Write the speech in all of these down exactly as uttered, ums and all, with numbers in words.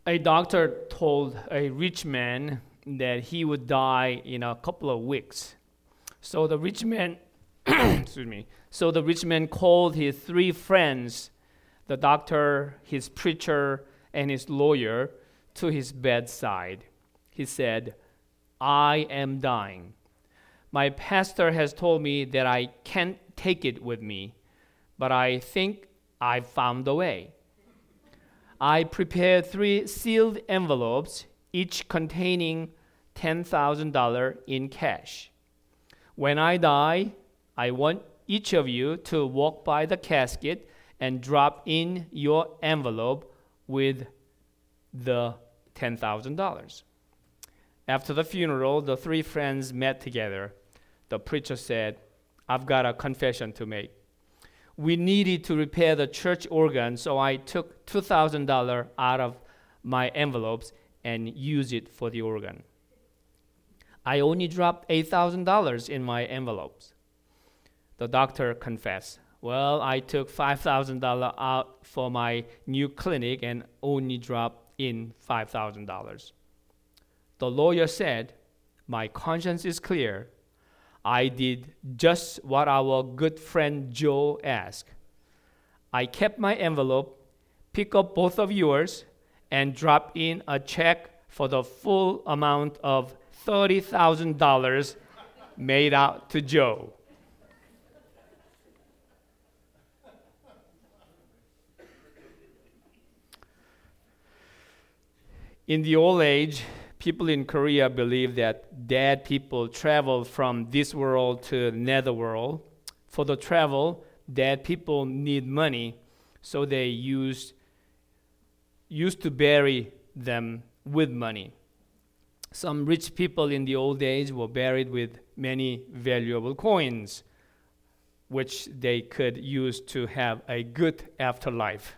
A doctor told a rich man that he would die in a couple of weeks. So the rich man, excuse me. So the rich man called his three friends, the doctor, his preacher, and his lawyer, to his bedside. He said, "I am dying. My pastor has told me that I can't take it with me, but I think I've found a way. I prepared three sealed envelopes, each containing ten thousand dollars in cash. When I die, I want each of you to walk by the casket and drop in your envelope with the ten thousand dollars. After the funeral, the three friends met together. The preacher said, "I've got a confession to make. We needed to repair the church organ, so I took two thousand dollars out of my envelopes and used it for the organ. I only dropped eight thousand dollars in my envelopes." The doctor confessed, "Well, I took five thousand dollars out for my new clinic and only dropped in five thousand dollars. The lawyer said, "My conscience is clear. I did just what our good friend Joe asked. I kept my envelope, picked up both of yours, and dropped in a check for the full amount of thirty thousand dollars made out to Joe." In the old age, people in Korea believe that dead people travel from this world to another world. For the travel, dead people need money, so they used, used to bury them with money. Some rich people in the old days were buried with many valuable coins, which they could use to have a good afterlife.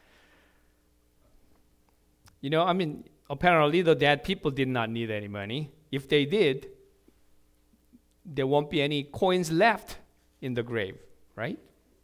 You know, I mean, apparently the dead people did not need any money. If they did, there won't be any coins left in the grave, right?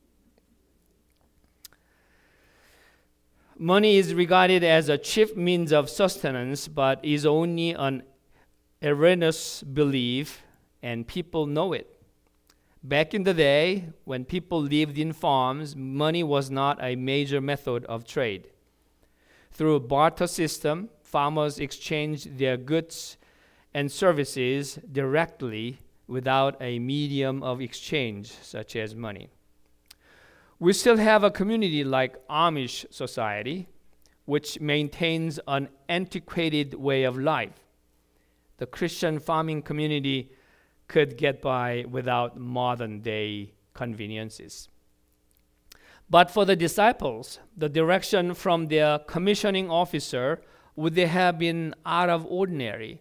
Money is regarded as a chief means of sustenance, but is only an erroneous belief, and people know it. Back in the day, when people lived in farms, money was not a major method of trade. Through a barter system, farmers exchanged their goods and services directly without a medium of exchange, such as money. We still have a community like Amish society, which maintains an antiquated way of life. The Christian farming community could get by without modern-day conveniences. But for the disciples, the direction from their commissioning officer would they have been out of ordinary.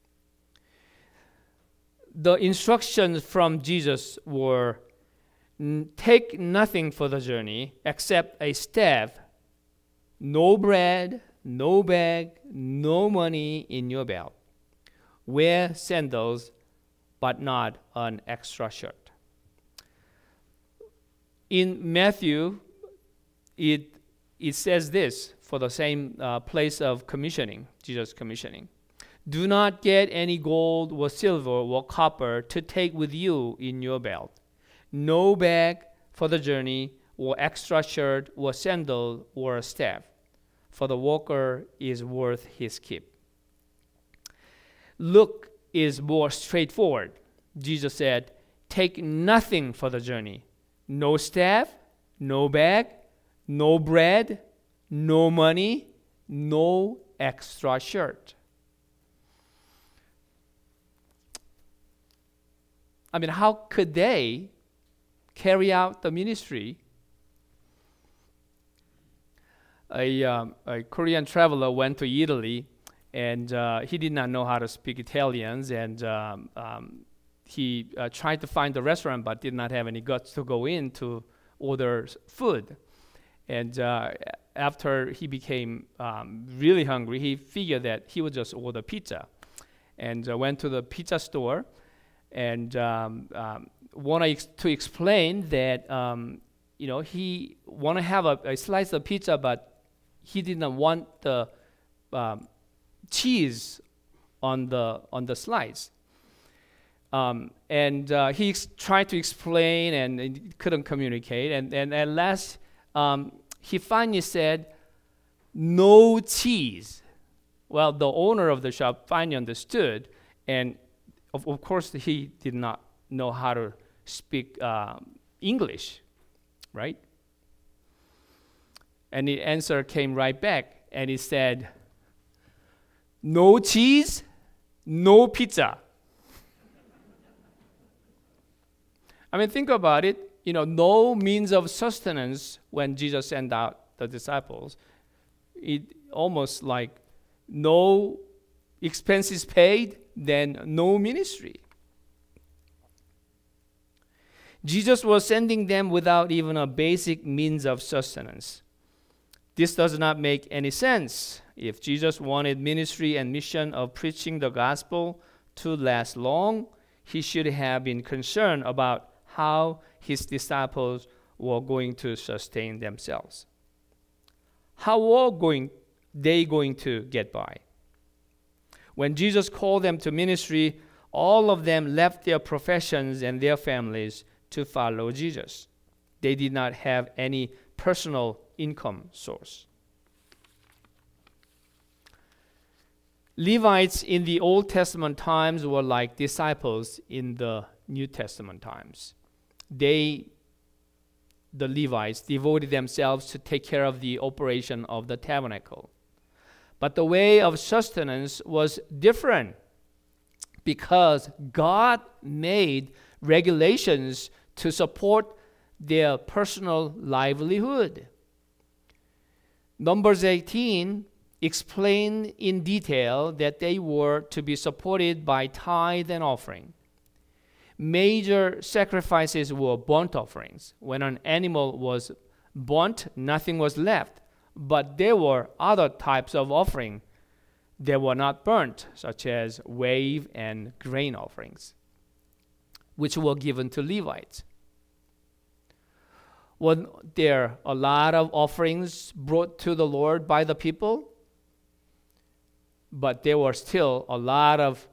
The instructions from Jesus were, "Take nothing for the journey except a staff, no bread, no bag, no money in your belt. Wear sandals, but not an extra shirt." In Matthew, it it says this for the same uh, place of commissioning, Jesus' commissioning. "Do not get any gold or silver or copper to take with you in your belt. No bag for the journey, or extra shirt, or sandal, or a staff, for the worker is worth his keep." Luke is more straightforward. Jesus said, "Take nothing for the journey. No staff, no bag, no bread, no money, no extra shirt." I mean, how could they carry out the ministry? A, um, a Korean traveler went to Italy, and uh, he did not know how to speak Italian, and um, um, he uh, tried to find the restaurant but did not have any guts to go in to order food. And uh, after he became um, really hungry, he figured that he would just order pizza, and uh, went to the pizza store and um, um, wanted ex- to explain that um, you know he want to have a, a slice of pizza, but he did not want the um, cheese on the on the slides. Um, and uh, he ex- tried to explain and, and couldn't communicate. And, and at last, um, he finally said, "No cheese." Well, the owner of the shop finally understood, and of, of course he did not know how to speak uh, English, right? And the answer came right back, and he said, "No cheese, no pizza." I mean, think about it. You know, no means of sustenance when Jesus sent out the disciples. It almost like no expenses paid, then no ministry. Jesus was sending them without even a basic means of sustenance. This does not make any sense. If Jesus wanted ministry and mission of preaching the gospel to last long, he should have been concerned about how his disciples were going to sustain themselves. How were going, they going to get by? When Jesus called them to ministry, all of them left their professions and their families to follow Jesus. They did not have any personal income source. Levites in the Old Testament times were like disciples in the New Testament times. They, the Levites, devoted themselves to take care of the operation of the tabernacle. But the way of sustenance was different because God made regulations to support their personal livelihood. Numbers eighteen explained in detail that they were to be supported by tithe and offering. Major sacrifices were burnt offerings. When an animal was burnt, nothing was left. But there were other types of offering that were not burnt, such as wave and grain offerings, which were given to Levites. Were there a lot of offerings brought to the Lord by the people? But there were still a lot of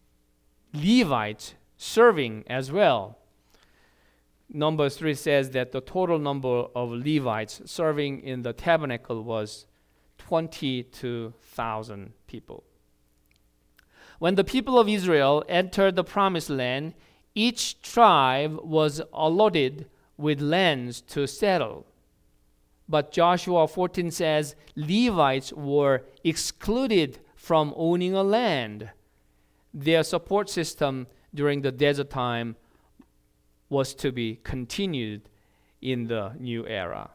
Levites serving as well. Numbers three says that the total number of Levites serving in the tabernacle was twenty-two thousand people. When the people of Israel entered the promised land, each tribe was allotted with lands to settle. But Joshua fourteen says Levites were excluded from owning a land. Their support system during the desert time was to be continued in the new era.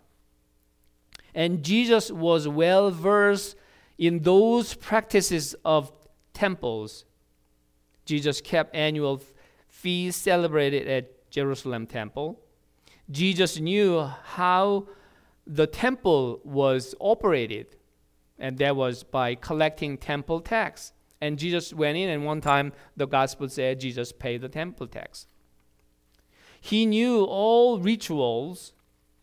And Jesus was well versed in those practices of temples. Jesus kept annual feasts celebrated at Jerusalem temple. Jesus knew how the temple was operated, and that was by collecting temple tax. And Jesus went in, and one time the gospel said Jesus paid the temple tax. He knew all rituals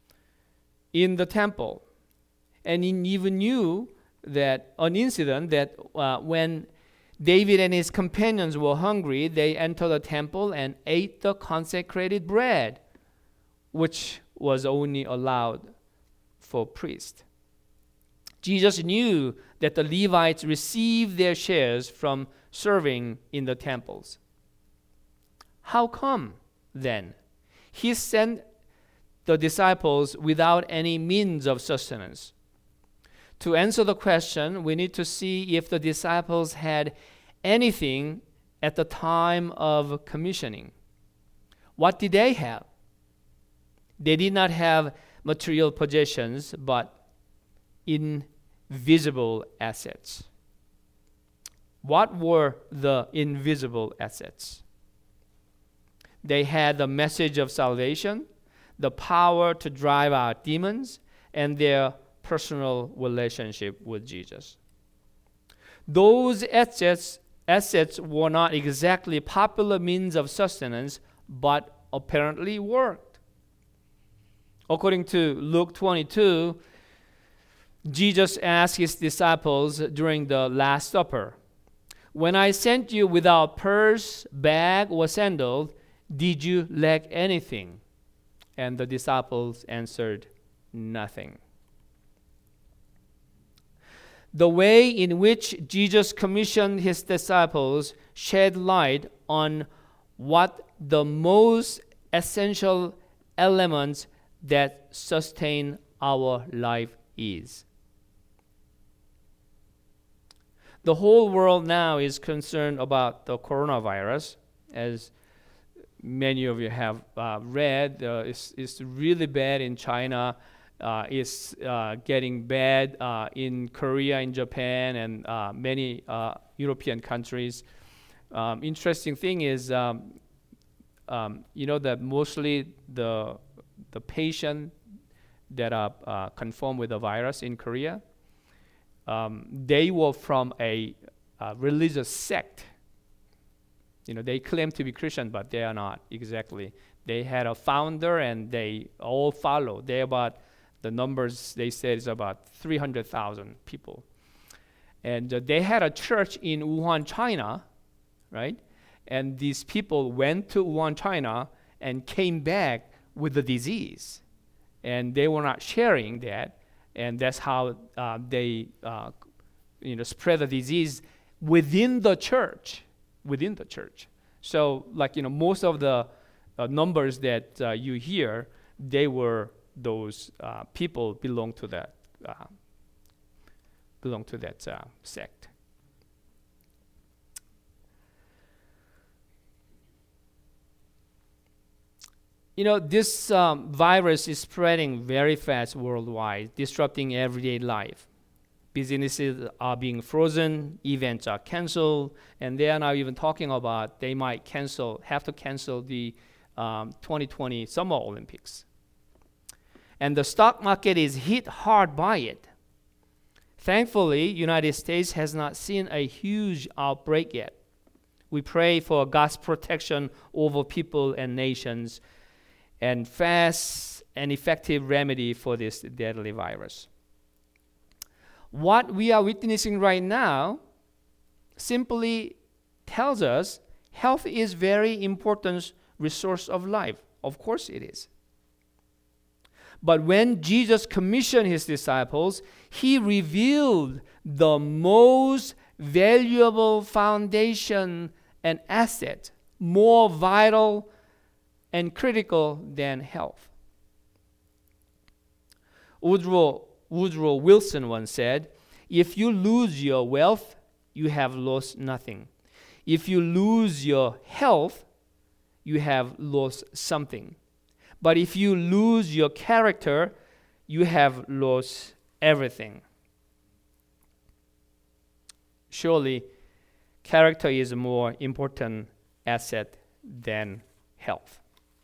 in the temple. And he even knew that an incident that uh, when David and his companions were hungry, they entered the temple and ate the consecrated bread, which was only allowed for priests. Jesus knew that the Levites received their shares from serving in the temples. How come, then, he sent the disciples without any means of sustenance? To answer the question, we need to see if the disciples had anything at the time of commissioning. What did they have? They did not have material possessions, but invisible assets. What were the invisible assets? They had the message of salvation, the power to drive out demons, and their personal relationship with Jesus. Those assets, assets were not exactly popular means of sustenance, but apparently worked. According to Luke twenty-two, Jesus asked his disciples during the Last Supper, "When I sent you without purse, bag, or sandal, did you lack anything?" And the disciples answered, "Nothing." The way in which Jesus commissioned his disciples shed light on what the most essential elements that sustain our life is. The whole world now is concerned about the coronavirus. As many of you have uh, read, uh, it's, it's really bad in China. Uh, it's uh, getting bad uh, in Korea, in Japan, and uh, many uh, European countries. Um, interesting thing is, um, um, you know, that mostly the the patient that are uh, confirmed with the virus in Korea, um, they were from a, a religious sect. You know, they claim to be Christian, but they are not exactly. They had a founder, and they all follow. They about the numbers they said is about three hundred thousand people, and uh, they had a church in Wuhan, China, right? And these people went to Wuhan, China, and came back with the disease, and they were not sharing that, and that's how uh, they, uh, you know, spread the disease within the church, within the church. So, like, you know, most of the uh, numbers that uh, you hear, they were those uh, people belong to that uh, belong to that uh, sect. You know, this um, virus is spreading very fast worldwide, disrupting everyday life. Businesses are being frozen, events are canceled, and they are now even talking about they might cancel, have to cancel the um, twenty twenty Summer Olympics. And the stock market is hit hard by it. Thankfully, United States has not seen a huge outbreak yet. We pray for God's protection over people and nations, and fast and effective remedy for this deadly virus. What we are witnessing right now simply tells us health is very important resource of life. Of course it is. But when Jesus commissioned his disciples, he revealed the most valuable foundation and asset, more vital and critical than health. Woodrow, Woodrow Wilson once said, "If you lose your wealth, you have lost nothing. If you lose your health, you have lost something. But if you lose your character, you have lost everything." Surely, character is a more important asset than health.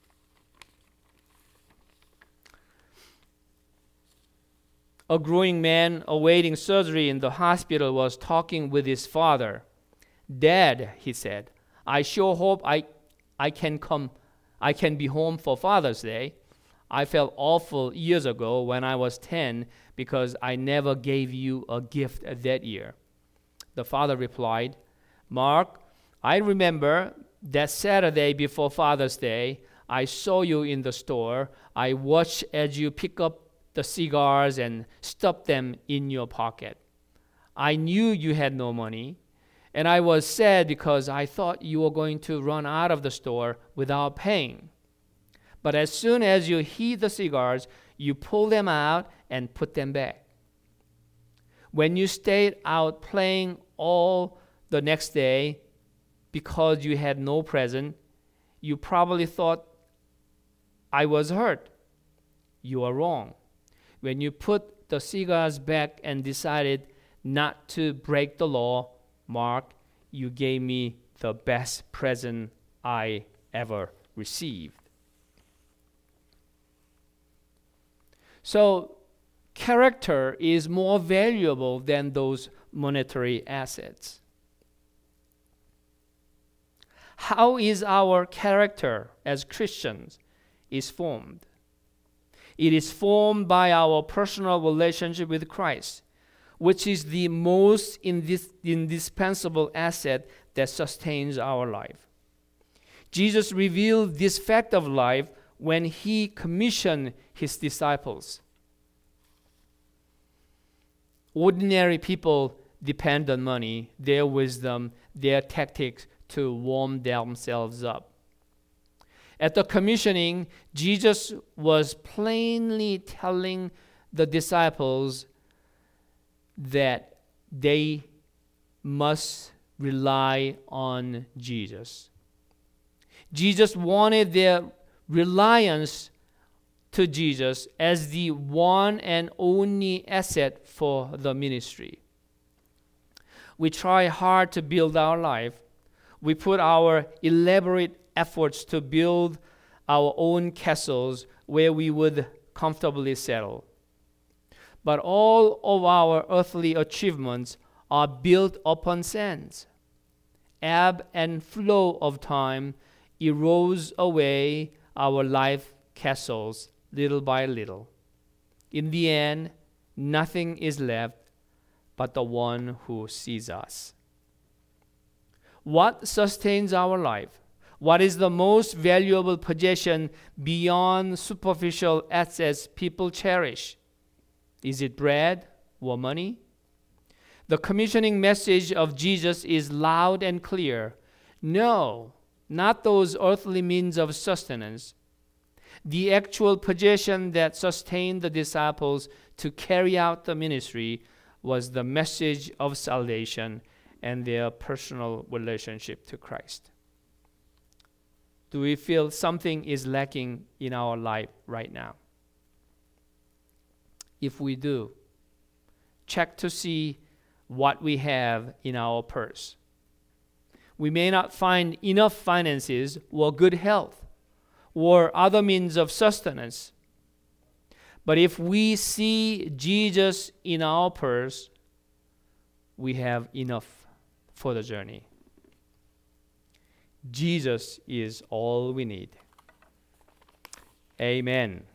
A growing man awaiting surgery in the hospital was talking with his father. "Dad," he said, "I sure hope I, I can come, I can be home for Father's Day. I felt awful years ago when I was ten because I never gave you a gift that year." The father replied, "Mark, I remember that Saturday before Father's Day, I saw you in the store. I watched as you pick up the cigars and stuff them in your pocket. I knew you had no money, and I was sad because I thought you were going to run out of the store without paying. But as soon as you heat the cigars, you pull them out and put them back. When you stayed out playing all the next day because you had no present, you probably thought I was hurt. You are wrong. When you put the cigars back and decided not to break the law, Mark, you gave me the best present I ever received." So, character is more valuable than those monetary assets. How is our character as Christians is formed? It is formed by our personal relationship with Christ, which is the most indis- indispensable asset that sustains our life. Jesus revealed this fact of life when he commissioned his disciples. Ordinary people depend on money, their wisdom, their tactics to warm themselves up. At the commissioning, Jesus was plainly telling the disciples that they must rely on Jesus. Jesus wanted their reliance to Jesus as the one and only asset for the ministry. We try hard to build our life. We put our elaborate efforts to build our own castles where we would comfortably settle. But all of our earthly achievements are built upon sands. Ebb and flow of time erodes away our life castles little by little. In the end, nothing is left but the one who sees us. What sustains our life? What is the most valuable possession beyond superficial assets people cherish? Is it bread or money? The commissioning message of Jesus is loud and clear. No, not those earthly means of sustenance. The actual possession that sustained the disciples to carry out the ministry was the message of salvation and their personal relationship to Christ. Do we feel something is lacking in our life right now? If we do, check to see what we have in our purse. We may not find enough finances or good health or other means of sustenance. But if we see Jesus in our purse, we have enough for the journey. Jesus is all we need. Amen.